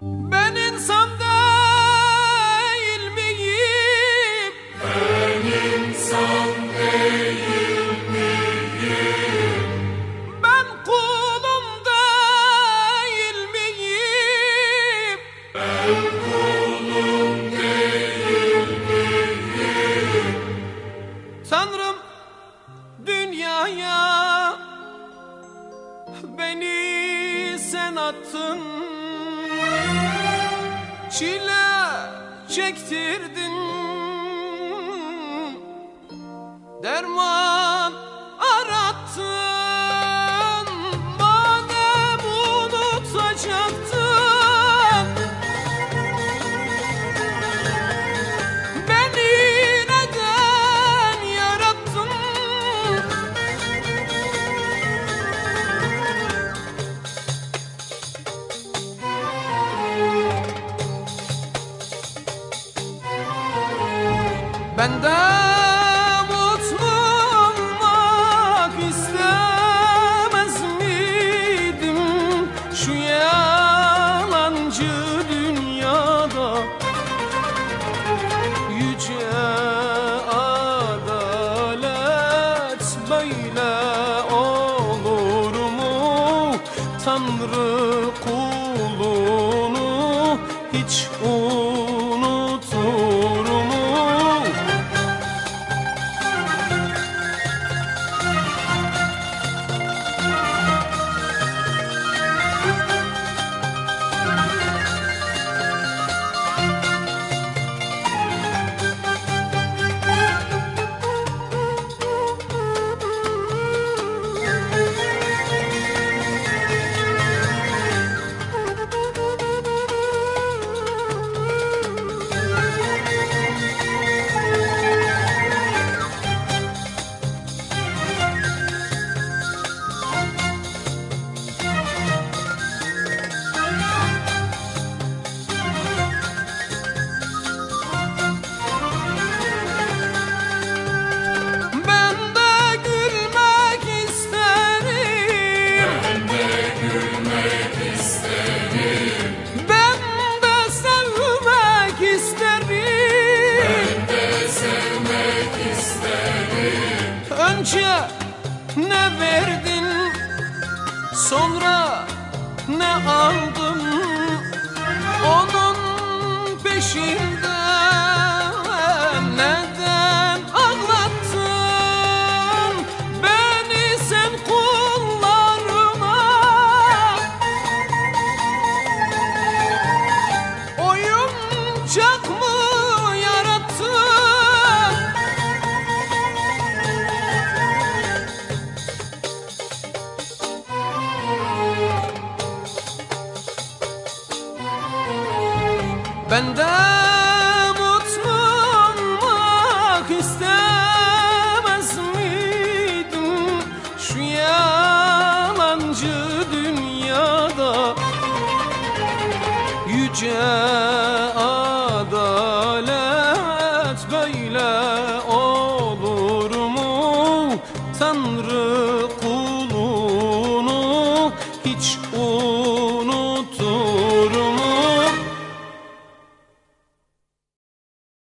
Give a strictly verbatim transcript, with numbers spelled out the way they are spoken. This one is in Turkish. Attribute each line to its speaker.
Speaker 1: Ben insan değil miyim?
Speaker 2: Ben insan değil miyim?
Speaker 1: Ben kulum değil miyim?
Speaker 2: Ben kulum değil miyim?
Speaker 1: Tanrım dünyaya beni sen attın, çile çektirdin, derman arattın. Madem unutacaktın, beni neden yarattın? Ben de mutlu olmak istemez miydim şu yalancı dünyada? Yüce adalet böyle olur mu? Tanrı kulunu hiç unutur mu? Ben de gülmek isterim,
Speaker 2: Ben de gülmek isterim.
Speaker 1: ben de sevmek isterim.
Speaker 2: Ben de sevmek isterim.
Speaker 1: Önce ne verdin, sonra ne aldın? Onun peşinden neden ağlattın beni sen kullarına? Oyuncak mı yarattın? Ben de mutlu olmak istemez miydim şu yalancı dünyada? Yüce adalet böyle olur mu? Tanrı kulunu hiç